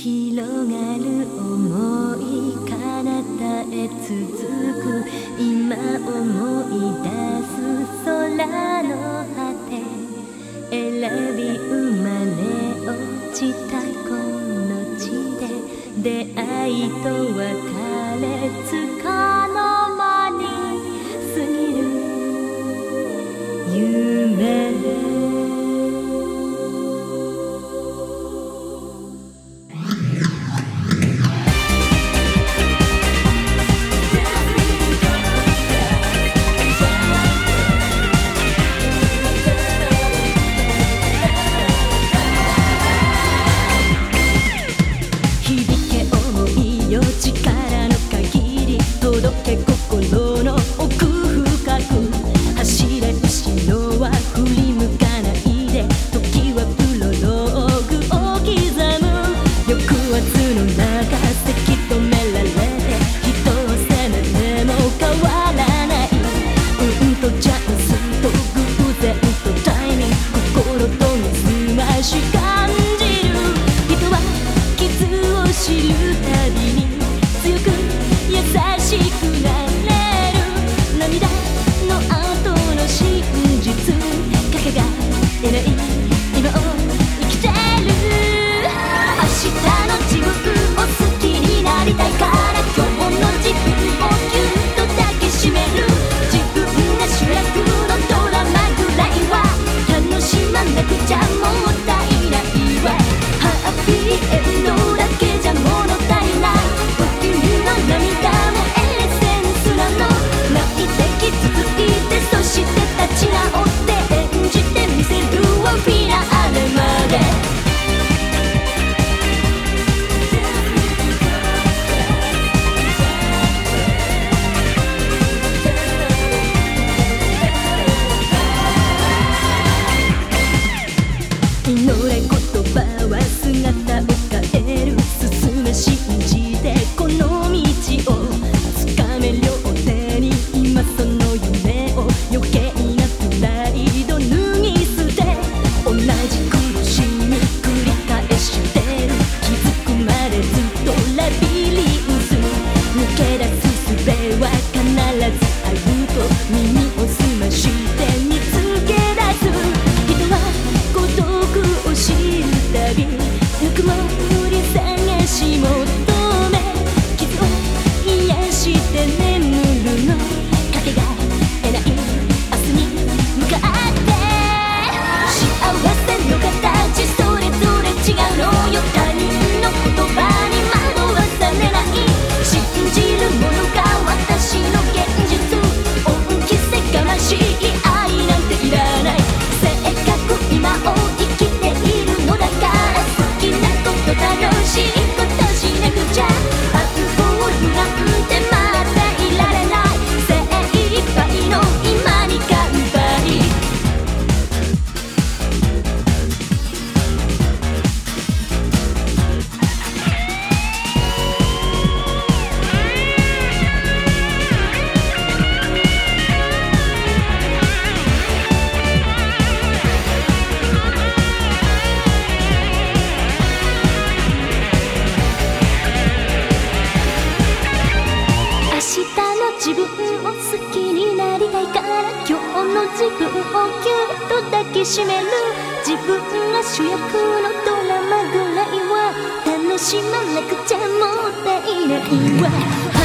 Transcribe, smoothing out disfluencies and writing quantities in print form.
広がる想い彼方へ続く今思い出す空の果て選び生まれ落ちたこの地で出会いと別れつかの間に過ぎる夢力の限り届け心の奥深く走れ後ろは振り向かないで時はプロローグを刻む抑圧の中せき止められて人を責めても変わらないとチャンスと偶然とタイミング心と水増し感じる人は傷を知るたびに強く優しくなれる涙の後の真実かけが出ない今を生きてる明日の自分を好きになりたいから今日の自分をぎゅっと抱きしめる自分が主役のドラマぐらいは楽しまなくちゃもったいないわハッピーエンドだけじゃ物足りない涙もエッセンスなの泣いて傷ついてそして立ち直って演じてみせるわフィナーレまで祈れ言葉は姿を変える進め信じてこの道をつかめ両手に今その夢を余計なプライド脱ぎ捨て同じ苦しみ繰り返してる気づくまでずっとラビリンス抜け出す術は必ずあると耳を澄まして見つけ出す人は孤独を知るたびぬくもり探し求め傷を癒して眠るのかけがえない明日に向かって幸せの形それぞれ違うのよ他人の言葉に惑わされない信じるものが私の現実恩着せがましい愛なんていらないせっかく今を生きているのだから好きなこと楽しいことしなくちゃアンコールなんて待っていられない精一杯の今に乾杯明日の自分を好きになりたいから今日の自分をぎゅっと抱きしめる自分が主役のドラマぐらいは楽しまなくちゃもったいないわ